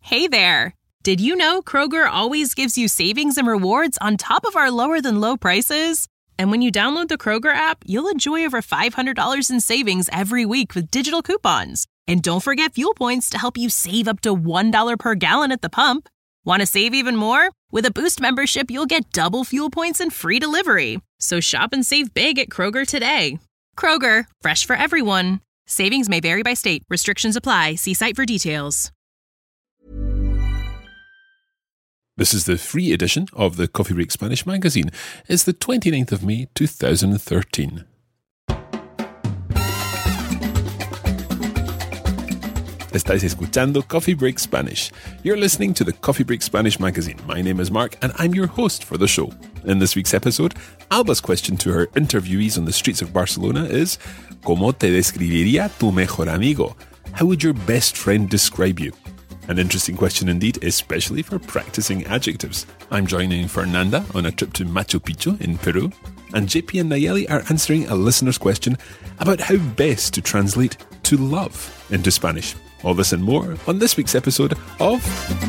Hey there! Did you know Kroger always gives you savings and rewards on top of our lower-than-low prices? And when you download the Kroger app, you'll enjoy over $500 in savings every week with digital coupons. And don't forget fuel points to help you save up to $1 per gallon at the pump. Want to save even more? With a Boost membership, you'll get double fuel points and free delivery. So shop and save big at Kroger today. Kroger, fresh for everyone. Savings may vary by state. Restrictions apply. See site for details. This is the free edition of the Coffee Break Spanish magazine. It's the 29th of May, 2013. Estáis escuchando Coffee Break Spanish. You're listening to the Coffee Break Spanish magazine. My name is Mark and I'm your host for the show. In this week's episode, Alba's question to her interviewees on the streets of Barcelona is, ¿Cómo te describiría tu mejor amigo? How would your best friend describe you? An interesting question indeed, especially for practicing adjectives. I'm joining Fernanda on a trip to Machu Picchu in Peru, and JP and Nayeli are answering a listener's question about how best to translate to love into Spanish. All this and more on this week's episode of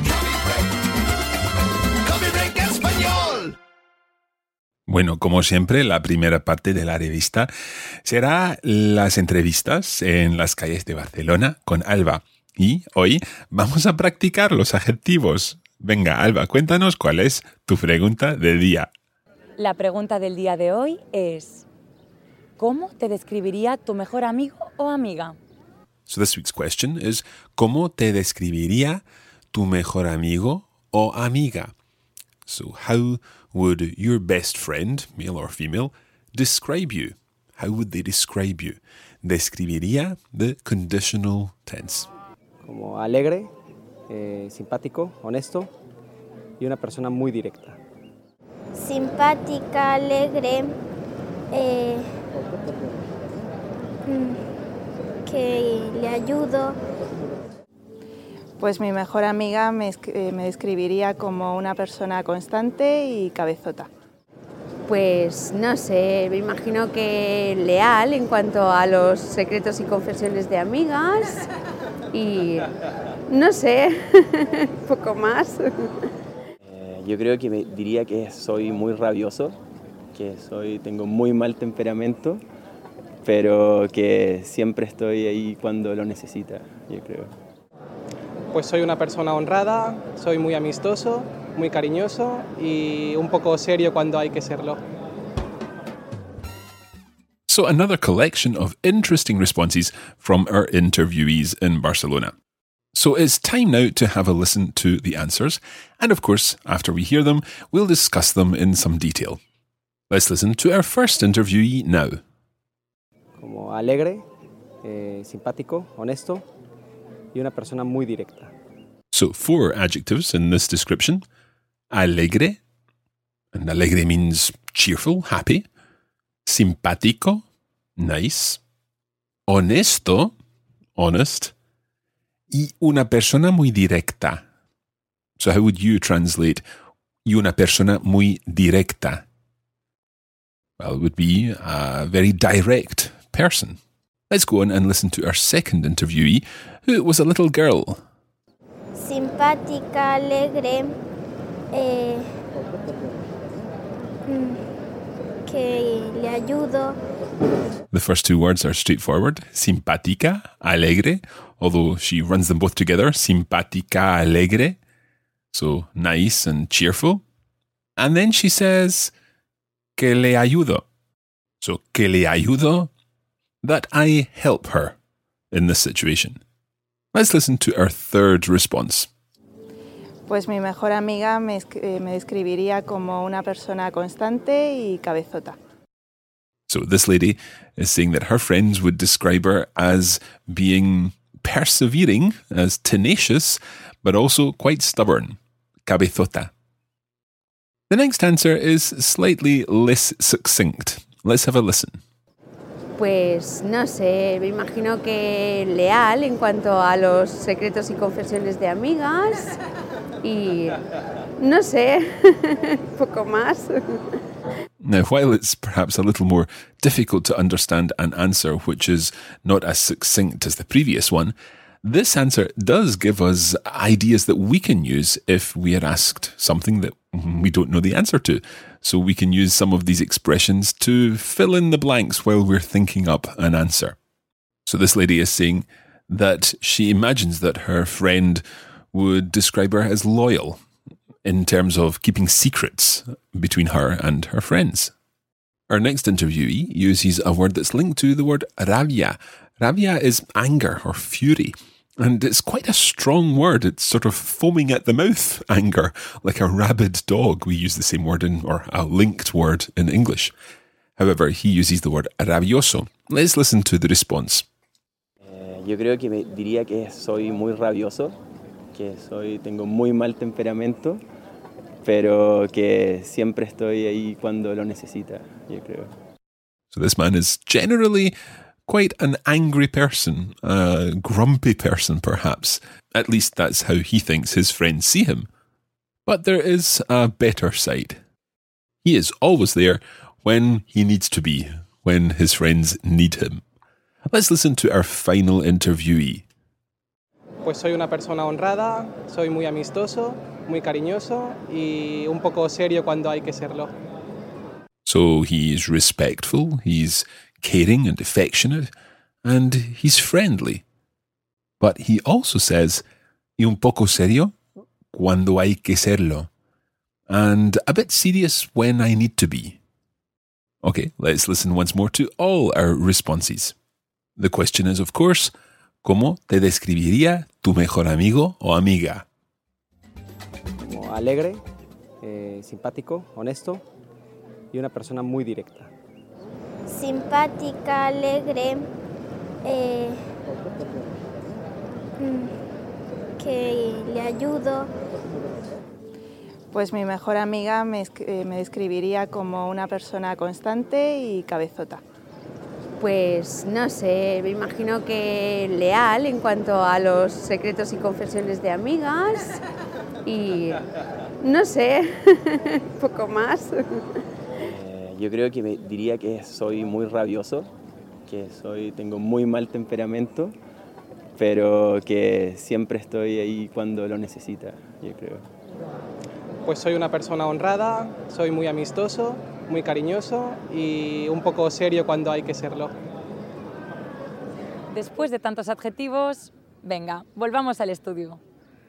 Coffee Break Español. Bueno, como siempre, la primera parte de la revista será las entrevistas en las calles de Barcelona con Alba. Y hoy vamos a practicar los adjetivos. Venga, Alba, cuéntanos cuál es tu pregunta del día. La pregunta del día de hoy es, ¿cómo te describiría tu mejor amigo o amiga? So this week's question is, ¿cómo te describiría tu mejor amigo o amiga? So how would your best friend, male or female, describe you? How would they describe you? Describiría, the conditional tense. Como alegre, simpático, honesto y una persona muy directa. Simpática, alegre, que le ayudo. Pues mi mejor amiga me describiría como una persona constante y cabezota. Pues no sé, me imagino que leal en cuanto a los secretos y confesiones de amigas. Y no sé, poco más. Yo creo que me diría que soy muy rabioso, que tengo muy mal temperamento, pero que siempre estoy ahí cuando lo necesita, yo creo. Pues soy una persona honrada, soy muy amistoso, muy cariñoso y un poco serio cuando hay que serlo. So another collection of interesting responses from our interviewees in Barcelona. So it's time now to have a listen to the answers. And of course, after we hear them, we'll discuss them in some detail. Let's listen to our first interviewee now. Como alegre, simpático, honesto y una persona muy directa. So 4 adjectives in this description. Alegre, and alegre means cheerful, happy. Simpático, nice. Honesto, honest. Y una persona muy directa. So how would you translate y una persona muy directa? Well, it would be a very direct person. Let's go on and listen to our second interviewee, who was a little girl. Simpática, alegre, que le ayudo. The first 2 words are straightforward. Simpática, alegre, although she runs them both together. Simpática, alegre. So nice and cheerful. And then she says, que le ayudo. So, que le ayudo, that I help her in this situation. Let's listen to our third response. Pues mi mejor amiga me describiría como una persona constante y cabezota. So this lady is saying that her friends would describe her as being persevering, as tenacious, but also quite stubborn. Cabezota. The next answer is slightly less succinct. Let's have a listen. Pues no sé, me imagino que leal en cuanto a los secretos y confesiones de amigas. Y no sé, poco más. Now, while it's perhaps a little more difficult to understand an answer which is not as succinct as the previous one, This answer does give us ideas that we can use if we are asked something that we don't know the answer to. So we can use some of these expressions to fill in the blanks while we're thinking up an answer. So this lady is saying that she imagines that her friend would describe her as loyal in terms of keeping secrets between her and her friends. Our next interviewee uses a word that's linked to the word rabia. Rabia is anger or fury. And it's quite a strong word. It's sort of foaming at the mouth anger, like a rabid dog. We use the same word or a linked word in English. However, he uses the word rabioso. Let's listen to the response. Yo creo que diría que soy muy rabioso, que tengo muy mal temperamento, pero que siempre estoy ahí cuando lo necesita, yo creo. So this man is generally quite an angry person, a grumpy person perhaps. At least that's how he thinks his friends see him. But there is a better side. He is always there when he needs to be, when his friends need him. Let's listen to our final interviewee. Pues soy una persona honrada, soy muy amistoso, muy cariñoso y un poco serio cuando hay que serlo. So he's respectful, he's caring and affectionate, and he's friendly. But he also says, y un poco serio cuando hay que serlo, and a bit serious when I need to be. Okay, let's listen once more to all our responses. The question is, of course, ¿cómo te describiría tu mejor amigo o amiga? Como alegre, simpático, honesto y una persona muy directa. Simpática, alegre, que le ayudo. Pues mi mejor amiga me describiría como una persona constante y cabezota. Pues no sé, me imagino que leal en cuanto a los secretos y confesiones de amigas y no sé, poco más. Yo creo que diría que soy muy rabioso, que tengo muy mal temperamento, pero que siempre estoy ahí cuando lo necesita, yo creo. Pues soy una persona honrada, soy muy amistoso, muy cariñoso y un poco serio cuando hay que serlo. Después de tantos adjetivos, venga, volvamos al estudio.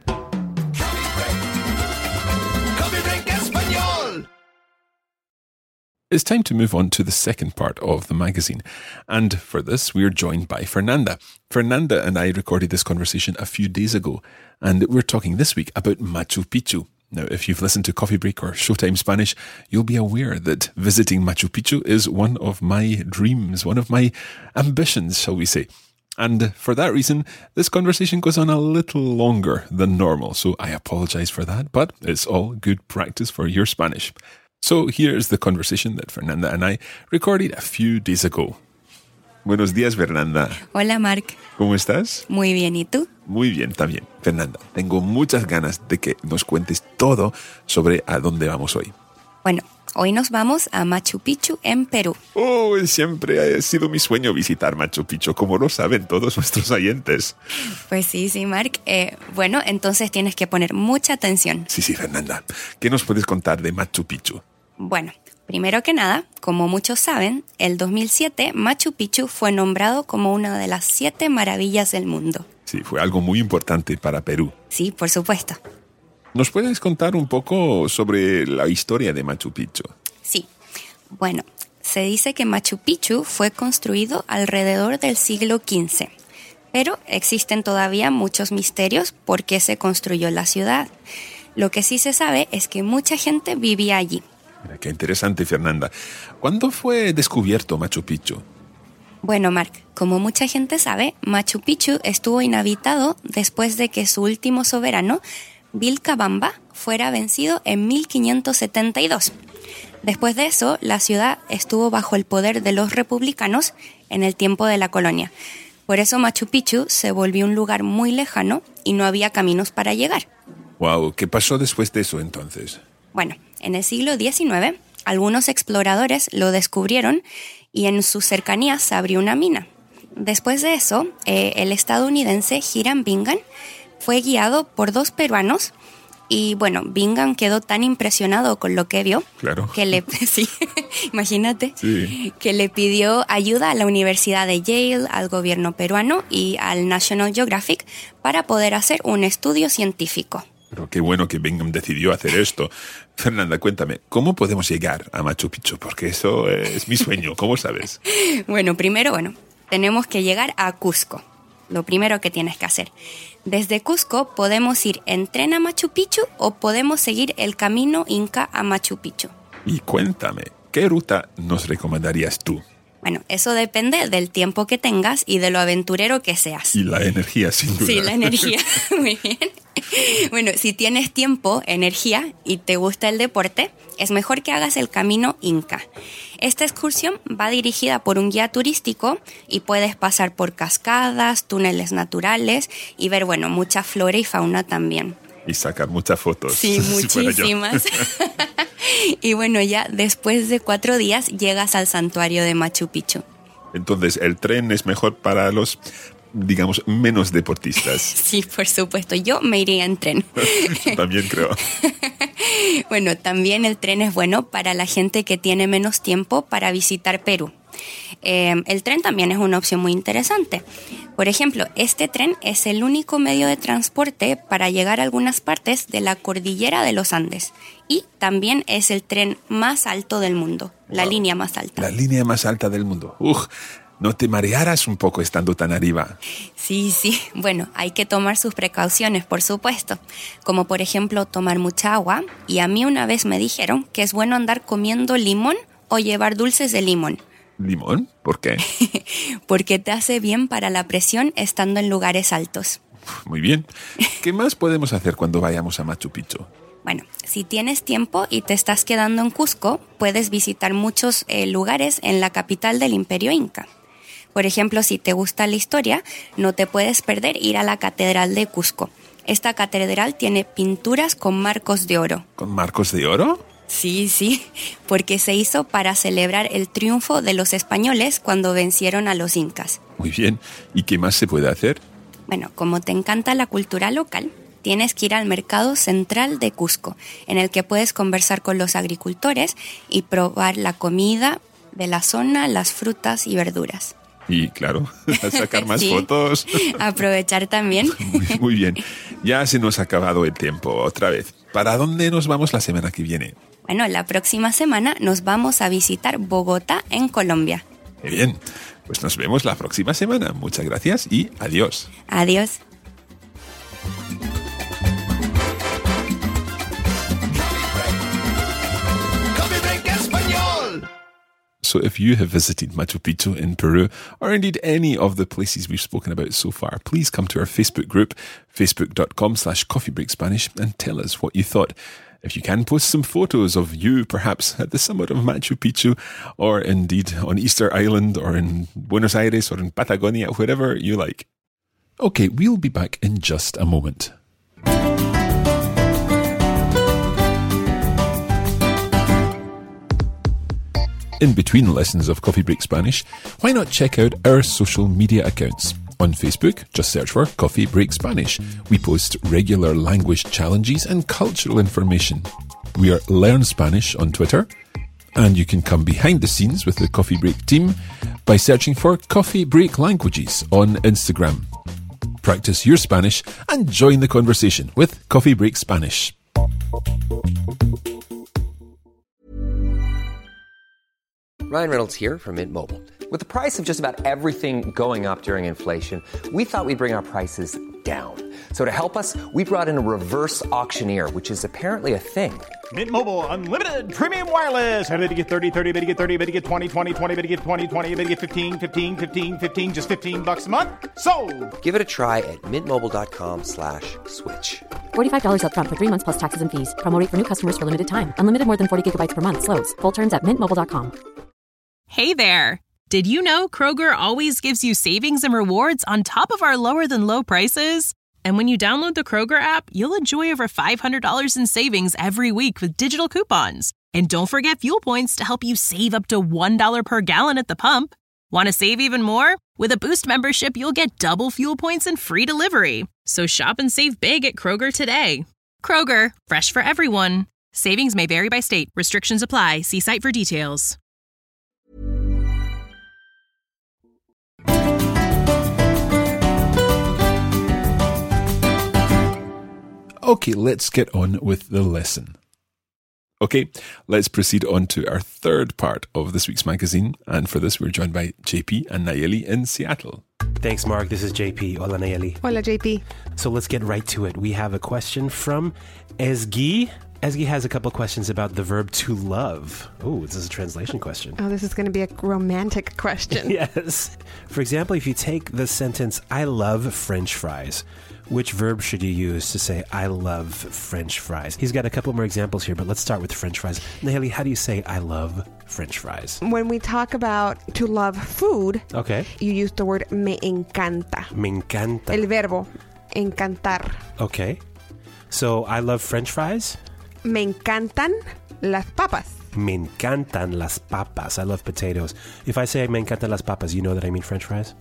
It's time to move on to the second part of the magazine. And for this, we're joined by Fernanda. Fernanda and I recorded this conversation a few days ago, and we're talking this week about Machu Picchu. Now, if you've listened to Coffee Break or Showtime Spanish, you'll be aware that visiting Machu Picchu is one of my dreams, one of my ambitions, shall we say. And for that reason, this conversation goes on a little longer than normal. So I apologize for that, but it's all good practice for your Spanish. So here's the conversation that Fernanda and I recorded a few days ago. Buenos días, Fernanda. Hola, Marc. ¿Cómo estás? Muy bien, ¿y tú? Muy bien, también. Fernanda, tengo muchas ganas de que nos cuentes todo sobre a dónde vamos hoy. Bueno, hoy nos vamos a Machu Picchu en Perú. Oh, siempre ha sido mi sueño visitar Machu Picchu, como lo saben todos nuestros oyentes. Pues sí, Marc. Bueno, entonces tienes que poner mucha atención. Sí, Fernanda. ¿Qué nos puedes contar de Machu Picchu? Bueno, primero que nada, como muchos saben, el 2007 Machu Picchu fue nombrado como una de las 7 maravillas del mundo. Sí, fue algo muy importante para Perú. Sí, por supuesto. ¿Nos puedes contar un poco sobre la historia de Machu Picchu? Sí. Bueno, se dice que Machu Picchu fue construido alrededor del siglo XV, pero existen todavía muchos misterios por qué se construyó la ciudad. Lo que sí se sabe es que mucha gente vivía allí. Mira, qué interesante, Fernanda. ¿Cuándo fue descubierto Machu Picchu? Bueno, Marc, como mucha gente sabe, Machu Picchu estuvo inhabitado después de que su último soberano, Vilcabamba, fuera vencido en 1572. Después de eso, la ciudad estuvo bajo el poder de los republicanos en el tiempo de la colonia. Por eso Machu Picchu se volvió un lugar muy lejano y no había caminos para llegar. Wow, ¿qué pasó después de eso entonces? Bueno, en el siglo XIX, algunos exploradores lo descubrieron y en sus cercanías se abrió una mina. Después de eso, el estadounidense Hiram Bingham fue guiado por 2 peruanos. Y bueno, Bingham quedó tan impresionado con lo que vio, claro, que sí, imagínate, sí, que le pidió ayuda a la Universidad de Yale, al gobierno peruano y al National Geographic para poder hacer un estudio científico. Pero qué bueno que Bingham decidió hacer esto. Fernanda, cuéntame, ¿cómo podemos llegar a Machu Picchu? Porque eso es mi sueño, ¿cómo sabes? Bueno, primero, tenemos que llegar a Cusco. Lo primero que tienes que hacer. Desde Cusco podemos ir en tren a Machu Picchu o podemos seguir el camino Inca a Machu Picchu. Y cuéntame, ¿qué ruta nos recomendarías tú? Bueno, eso depende del tiempo que tengas y de lo aventurero que seas. Y la energía, sin duda. Sí, la energía. Muy bien. Bueno, si tienes tiempo, energía y te gusta el deporte, es mejor que hagas el camino Inca. Esta excursión va dirigida por un guía turístico y puedes pasar por cascadas, túneles naturales y ver, mucha flora y fauna también. Y sacar muchas fotos. Sí, muchísimas. Y ya después de 4 días llegas al santuario de Machu Picchu. Entonces, ¿el tren es mejor para los, digamos, menos deportistas? Sí, por supuesto. Yo me iría en tren. También creo. Bueno, también el tren es bueno para la gente que tiene menos tiempo para visitar Perú. El tren también es una opción muy interesante. Por ejemplo, este tren es el único medio de transporte para llegar a algunas partes de la cordillera de los Andes. Y también es el tren más alto del mundo, la línea más alta. La línea más alta del mundo. ¿No te marearás un poco estando tan arriba? Sí. Bueno, hay que tomar sus precauciones, por supuesto. Como por ejemplo, tomar mucha agua. Y a mí una vez me dijeron que es bueno andar comiendo limón o llevar dulces de limón. ¿Limón? ¿Por qué? Porque te hace bien para la presión estando en lugares altos. Muy bien. ¿Qué más podemos hacer cuando vayamos a Machu Picchu? Bueno, si tienes tiempo y te estás quedando en Cusco, puedes visitar muchos lugares en la capital del Imperio Inca. Por ejemplo, si te gusta la historia, no te puedes perder ir a la Catedral de Cusco. Esta catedral tiene pinturas con marcos de oro. ¿Con marcos de oro? Sí, porque se hizo para celebrar el triunfo de los españoles cuando vencieron a los incas. Muy bien. ¿Y qué más se puede hacer? Bueno, como te encanta la cultura local, tienes que ir al mercado central de Cusco, en el que puedes conversar con los agricultores y probar la comida de la zona, las frutas y verduras. Y claro, a sacar más fotos. Aprovechar también. Muy bien. Ya se nos ha acabado el tiempo otra vez. ¿Para dónde nos vamos la semana que viene? Bueno, la próxima semana nos vamos a visitar Bogotá, en Colombia. Muy bien. Pues nos vemos la próxima semana. Muchas gracias y adiós. Adiós. So if you have visited Machu Picchu in Peru, or indeed any of the places we've spoken about so far, please come to our Facebook group, facebook.com/coffeebreakspanish, and tell us what you thought. If you can, post some photos of you, perhaps at the summit of Machu Picchu, or indeed on Easter Island, or in Buenos Aires, or in Patagonia, wherever you like. Okay, we'll be back in just a moment. In between lessons of Coffee Break Spanish, why not check out our social media accounts? On Facebook, just search for Coffee Break Spanish. We post regular language challenges and cultural information. We are Learn Spanish on Twitter, and you can come behind the scenes with the Coffee Break team by searching for Coffee Break Languages on Instagram. Practice your Spanish and join the conversation with Coffee Break Spanish. Ryan Reynolds here from Mint Mobile. With the price of just about everything going up during inflation, we thought we'd bring our prices down. So to help us, we brought in a reverse auctioneer, which is apparently a thing. Mint Mobile Unlimited Premium Wireless. How to get 30, 30, bit to get 30, bit to get 20, 20, 20, bit to get 20, 20, bit to get 15, 15, 15, 15, just $15 a month? Sold! Give it a try at mintmobile.com/switch. $45 up front for 3 months plus taxes and fees. Promo rate for new customers for limited time. Unlimited more than 40 gigabytes per month. Slows full terms at mintmobile.com. Hey there. Did you know Kroger always gives you savings and rewards on top of our lower than low prices? And when you download the Kroger app, you'll enjoy over $500 in savings every week with digital coupons. And don't forget fuel points to help you save up to $1 per gallon at the pump. Want to save even more? With a Boost membership, you'll get double fuel points and free delivery. So shop and save big at Kroger today. Kroger, fresh for everyone. Savings may vary by state. Restrictions apply. See site for details. Okay, let's get on with the lesson. Okay, let's proceed on to our third part of this week's magazine. And for this, we're joined by JP and Nayeli in Seattle. Thanks, Mark. This is JP. Hola, Nayeli. Hola, JP. So let's get right to it. We have a question from Ezgi. Ezgi has a couple questions about the verb to love. Oh, this is a translation question. Oh, this is going to be a romantic question. Yes. For example, if you take the sentence, I love French fries, which verb should you use to say, I love French fries? He's got a couple more examples here, but let's start with French fries. Nayeli, how do you say, I love French fries? When we talk about to love food, okay, you use the word me encanta. Me encanta. El verbo, encantar. Okay. So, I love French fries? Me encantan las papas. Me encantan las papas. I love potatoes. If I say me encantan las papas, you know that I mean French fries?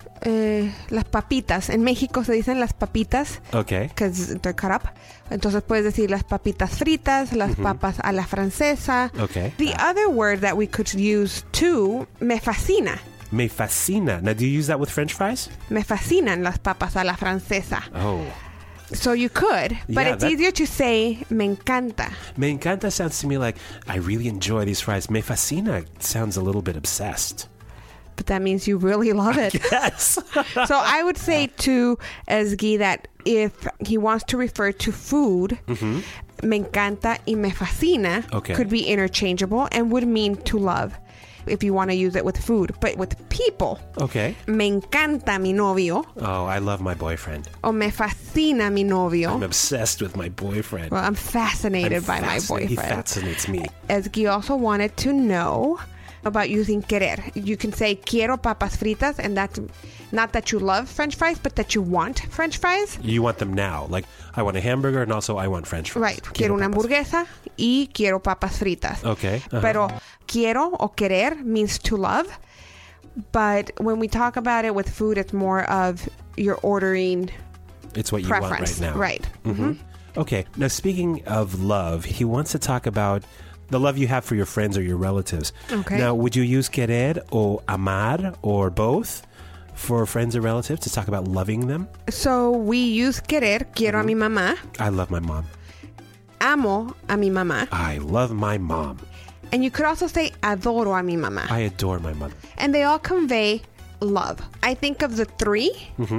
Las papitas. En México se dicen las papitas. Okay. Because they're cut up. Entonces puedes decir las papitas fritas, las papas a la francesa. Okay. The other word that we could use too, me fascina. Me fascina. Now, do you use that with French fries? Me fascinan las papas a la francesa. Oh. So you could, but it's easier to say me encanta. Me encanta sounds to me like, I really enjoy these fries. Me fascina sounds a little bit obsessed. But that means you really love it. Yes. So I would say to Ezgi that if he wants to refer to food, me encanta y me fascina could be interchangeable and would mean to love if you want to use it with food. But with people, me encanta mi novio. Oh, I love my boyfriend. O me fascina mi novio. I'm obsessed with my boyfriend. Well, I'm fascinated by my boyfriend. He fascinates me. Ezgi also wanted to know about using querer. You can say quiero papas fritas, and that's not that you love French fries, but that you want French fries. You want them now. Like, I want a hamburger and also I want French fries. Right. Quiero una hamburguesa y quiero papas fritas. Okay. Pero quiero o querer means to love. But when we talk about it with food, it's more of you're ordering it's what you preference. Want right now. Right. Okay. Now, speaking of love, he wants to talk about the love you have for your friends or your relatives. Okay. Now, would you use querer or amar or both for friends or relatives to talk about loving them? So we use querer, quiero a mi mamá. I love my mom. Amo a mi mamá. I love my mom. And you could also say adoro a mi mamá. I adore my mother. And they all convey love. I think of the three.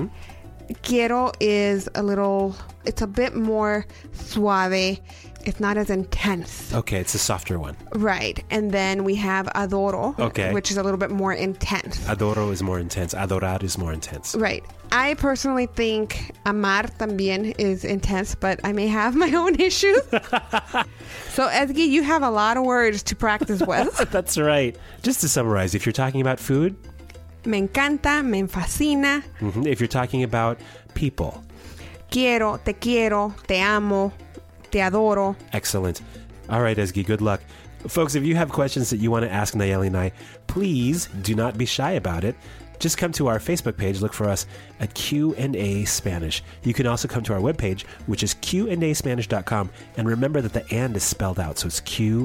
Quiero is it's a bit more suave. It's not as intense. Okay, it's a softer one. Right. And then we have adoro, which is a little bit more intense. Adoro is more intense. Adorar is more intense. Right. I personally think amar también is intense, but I may have my own issues. So, Ezgi, you have a lot of words to practice with. That's right. Just to summarize, if you're talking about food, me encanta, me fascina. If you're talking about people, quiero, te amo, te adoro. Excellent. All right, Ezgi, good luck. Folks, if you have questions that you want to ask Nayeli and I, please do not be shy about it. Just come to our Facebook page, look for us at Q&A Spanish. You can also come to our webpage, which is qandaspanish.com, and remember that the and is spelled out, so it's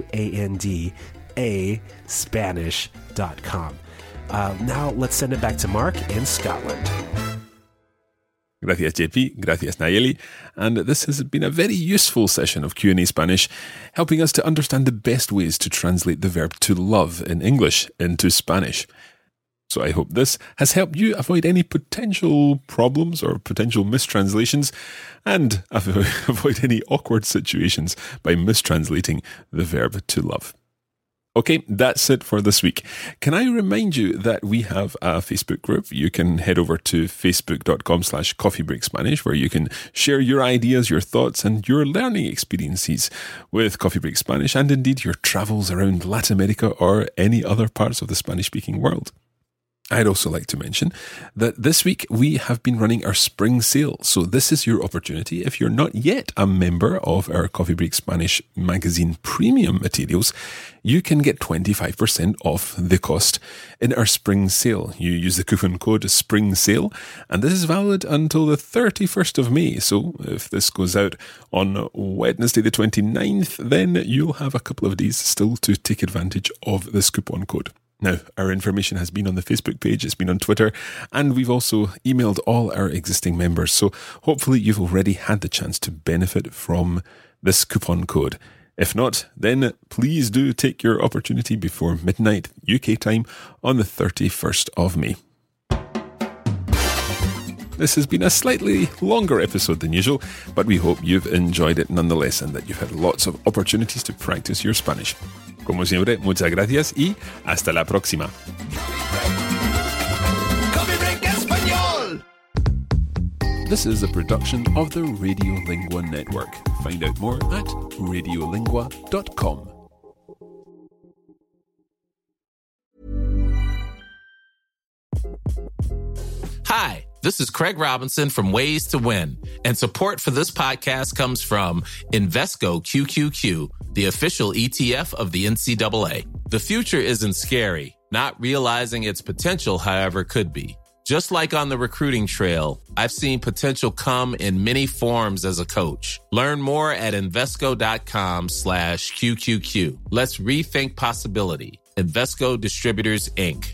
QANDA Spanish.com. Now let's send it back to Mark in Scotland. Gracias, JP. Gracias, Nayeli. And this has been a very useful session of Q&A Spanish, helping us to understand the best ways to translate the verb to love in English into Spanish. So I hope this has helped you avoid any potential problems or potential mistranslations and avoid any awkward situations by mistranslating the verb to love. Okay, that's it for this week. Can I remind you that we have a Facebook group? You can head over to facebook.com/coffeebreakspanish, where you can share your ideas, your thoughts, and your learning experiences with Coffee Break Spanish, and indeed your travels around Latin America or any other parts of the Spanish-speaking world. I'd also like to mention that this week we have been running our spring sale. So this is your opportunity. If you're not yet a member of our Coffee Break Spanish magazine premium materials, you can get 25% off the cost in our spring sale. You use the coupon code SPRINGSALE, and this is valid until the 31st of May. So if this goes out on Wednesday the 29th, then you'll have a couple of days still to take advantage of this coupon code. Now, our information has been on the Facebook page, it's been on Twitter, and we've also emailed all our existing members. So hopefully you've already had the chance to benefit from this coupon code. If not, then please do take your opportunity before midnight UK time on the 31st of May. This has been a slightly longer episode than usual, but we hope you've enjoyed it nonetheless and that you've had lots of opportunities to practice your Spanish. Como siempre, muchas gracias y hasta la próxima. This is a production of the Radiolingua Network. Find out more at radiolingua.com. Hi, this is Craig Robinson from Ways to Win, and support for this podcast comes from Invesco QQQ, the official ETF of the NCAA. The future isn't scary. Not realizing its potential, however, could be. Just like on the recruiting trail, I've seen potential come in many forms as a coach. Learn more at Invesco.com/QQQ. Let's rethink possibility. Invesco Distributors, Inc.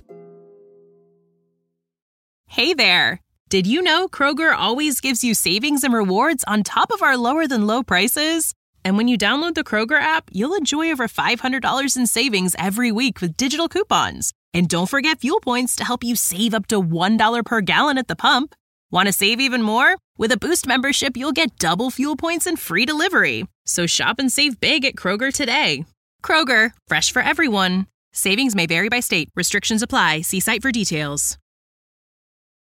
Hey there. Did you know Kroger always gives you savings and rewards on top of our lower than low prices? And when you download the Kroger app, you'll enjoy over $500 in savings every week with digital coupons. And don't forget fuel points to help you save up to $1 per gallon at the pump. Want to save even more? With a Boost membership, you'll get double fuel points and free delivery. So shop and save big at Kroger today. Kroger, fresh for everyone. Savings may vary by state. Restrictions apply. See site for details.